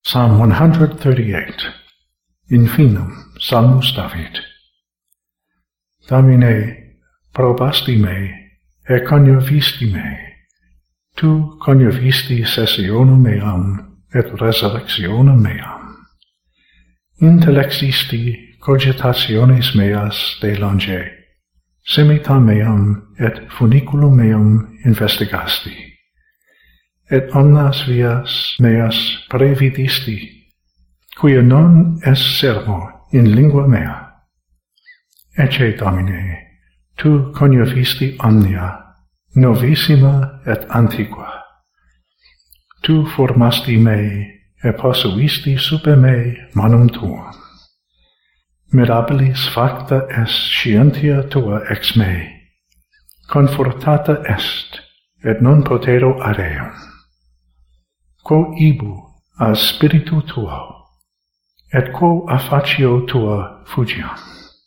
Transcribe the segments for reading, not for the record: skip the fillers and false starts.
Psalm 138. Infinem, Salmus David. Domine, probasti me, et coniovisti me. Tu coniovisti sessionum meam, et resurrectionem meam. Intellexisti cogitationes meas de longe, semita meam et funiculum meam investigasti. Et omnas vias meas previdisti, quia non es sermo in lingua mea. Ecce, Domine, tu coniovisti omnia, novissima et antiqua. Tu formasti me, et posuisti super me manum tuum. Mirabilis facta est scientia tua ex me, confortata est, et non potero areum. Quo ibu a spiritu tuo, et quo a facio tua fugiam.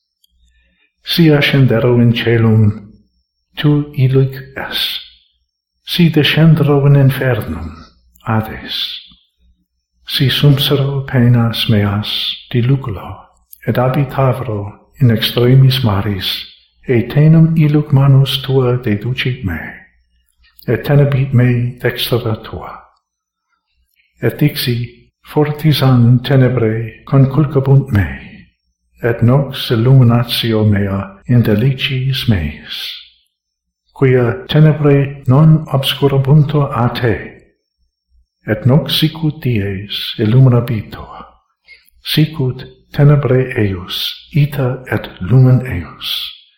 Si ascendero in celum, tu illic es. Si descendero in infernum, Hades. Si sumsero penas meas diluculo, et habitavero in extremis maris, et tenum illuc manus tua deducit me, et tenebit me dextra tua. Et dixi, fortisan tenebrae conculcabunt me, et nox illuminatio mea in delicis meis, quia tenebrae non obscurabuntur a te, et nox sicut dies illuminabitur, sicut tenebrae eius, ita et lumen eius,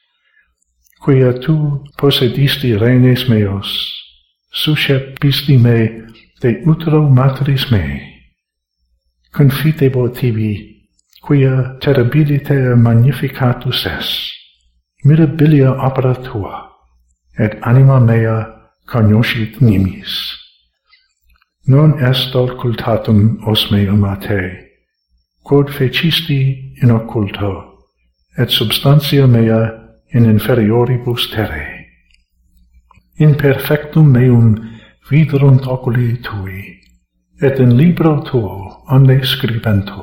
quia tu possedisti renes meos, suscepisti me de utero matris mei, confitebo tibi, quia terribilitea magnificatus es, mirabilia opera tua, et anima mea cognoscit nimis. Non est occultatum os meum a te, quod fecisti in occulto, et substantia mea in inferioribus terrae. In perfectum meum viderunt oculi tui, et in libro tuo omne scribentur.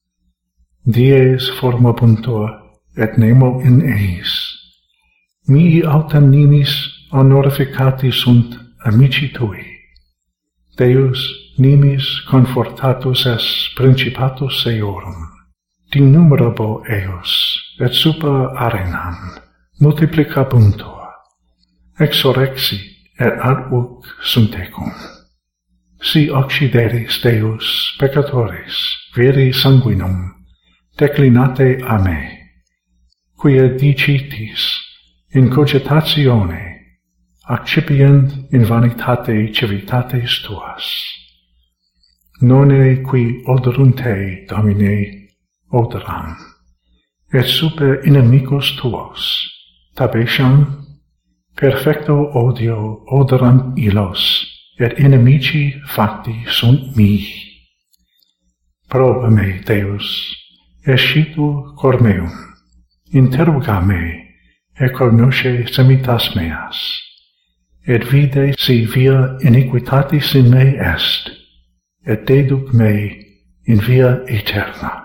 Dies formabuntur, et nemo in eis. Mihi autem nimis honorificati sunt amici tui. Deus nimis confortatus es principatus eorum. Dinnumerabo eos, et super arenam, multiplicabuntur. Exorexi, et ad uc sunt tecum. Si occideris Deus peccatoris, viri sanguinum, declinate a me, quia dicitis, in cogitatione, accipient in vanitate civitates tuas. Nonne qui oderunt te, Domine, oderam, et super inimicos tuos, tabesham, perfecto odio oderam illos, et inimici facti sunt mihi. Proba me, Deus, escitu cor meum, interroga me, et cognosce semitas meas, et vide si via iniquitatis in me est, et deduc me in via eterna.